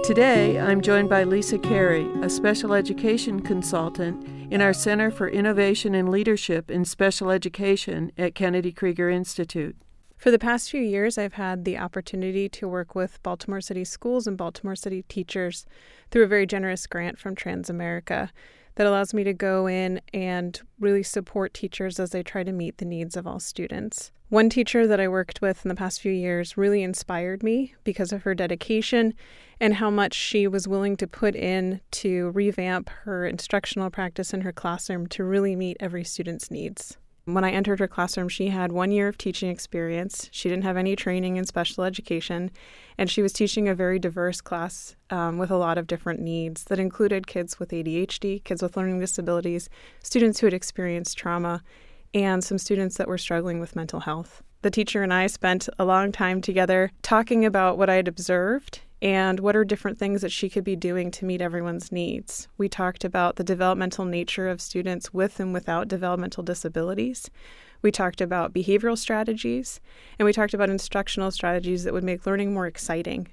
Today, I'm joined by Lisa Carey, a special education consultant in our Center for Innovation and Leadership in Special Education at Kennedy Krieger Institute. For the past few years, I've had the opportunity to work with Baltimore City schools and Baltimore City teachers through a very generous grant from Transamerica that allows me to go in and really support teachers as they try to meet the needs of all students. One teacher that I worked with in the past few years really inspired me because of her dedication and how much she was willing to put in to revamp her instructional practice in her classroom to really meet every student's needs. When I entered her classroom, she had 1 year of teaching experience. She didn't have any training in special education, and she was teaching a very diverse class with a lot of different needs that included kids with ADHD, kids with learning disabilities, students who had experienced trauma, and some students that were struggling with mental health. The teacher and I spent a long time together talking about what I had observed and what are different things that she could be doing to meet everyone's needs. We talked about the developmental nature of students with and without developmental disabilities. We talked about behavioral strategies, and we talked about instructional strategies that would make learning more exciting.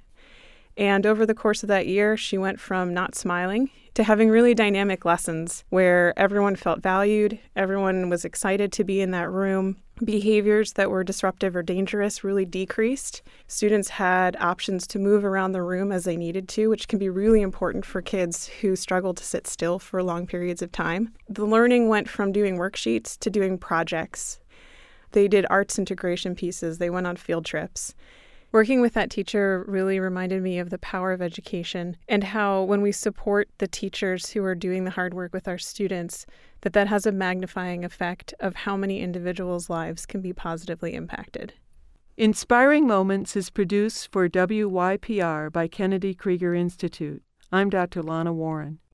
And over the course of that year, she went from not smiling to having really dynamic lessons where everyone felt valued, everyone was excited to be in that room. Behaviors that were disruptive or dangerous really decreased. Students had options to move around the room as they needed to, which can be really important for kids who struggle to sit still for long periods of time. The learning went from doing worksheets to doing projects. They did arts integration pieces. They went on field trips. Working with that teacher really reminded me of the power of education and how when we support the teachers who are doing the hard work with our students, that has a magnifying effect of how many individuals' lives can be positively impacted. Inspiring Moments is produced for WYPR by Kennedy Krieger Institute. I'm Dr. Lana Warren.